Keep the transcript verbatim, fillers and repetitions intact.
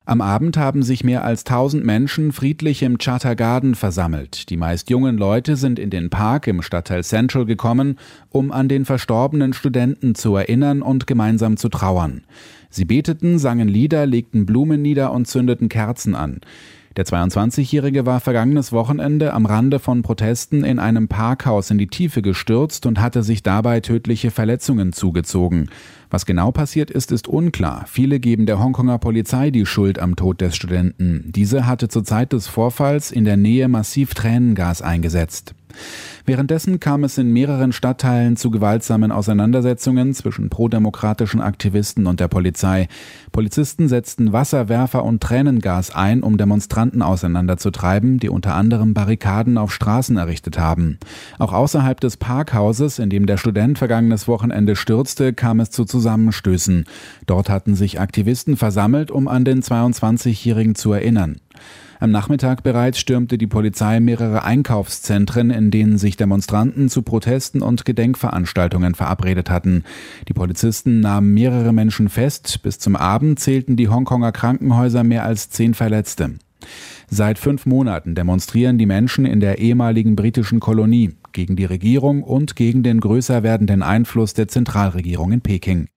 Am Abend haben sich mehr als tausend Menschen friedlich im Charter Garden versammelt. Die meist jungen Leute sind in den Park im Stadtteil Central gekommen, um an den verstorbenen Studenten zu erinnern und gemeinsam zu trauern. Sie beteten, sangen Lieder, legten Blumen nieder und zündeten Kerzen an. Der zweiundzwanzigjährige war vergangenes Wochenende am Rande von Protesten in einem Parkhaus in die Tiefe gestürzt und hatte sich dabei tödliche Verletzungen zugezogen. Was genau passiert ist, ist unklar. Viele geben der Hongkonger Polizei die Schuld am Tod des Studenten. Diese hatte zur Zeit des Vorfalls in der Nähe massiv Tränengas eingesetzt. Währenddessen kam es in mehreren Stadtteilen zu gewaltsamen Auseinandersetzungen zwischen prodemokratischen Aktivisten und der Polizei. Polizisten setzten Wasserwerfer und Tränengas ein, um Demonstranten auseinanderzutreiben, die unter anderem Barrikaden auf Straßen errichtet haben. Auch außerhalb des Parkhauses, in dem der Student vergangenes Wochenende stürzte, kam es zu Zusammenstößen. Dort hatten sich Aktivisten versammelt, um an den zweiundzwanzigjährigen zu erinnern. Am Nachmittag bereits stürmte die Polizei mehrere Einkaufszentren, in denen sich Demonstranten zu Protesten und Gedenkveranstaltungen verabredet hatten. Die Polizisten nahmen mehrere Menschen fest. Bis zum Abend zählten die Hongkonger Krankenhäuser mehr als zehn Verletzte. Seit fünf Monaten demonstrieren die Menschen in der ehemaligen britischen Kolonie gegen die Regierung und gegen den größer werdenden Einfluss der Zentralregierung in Peking.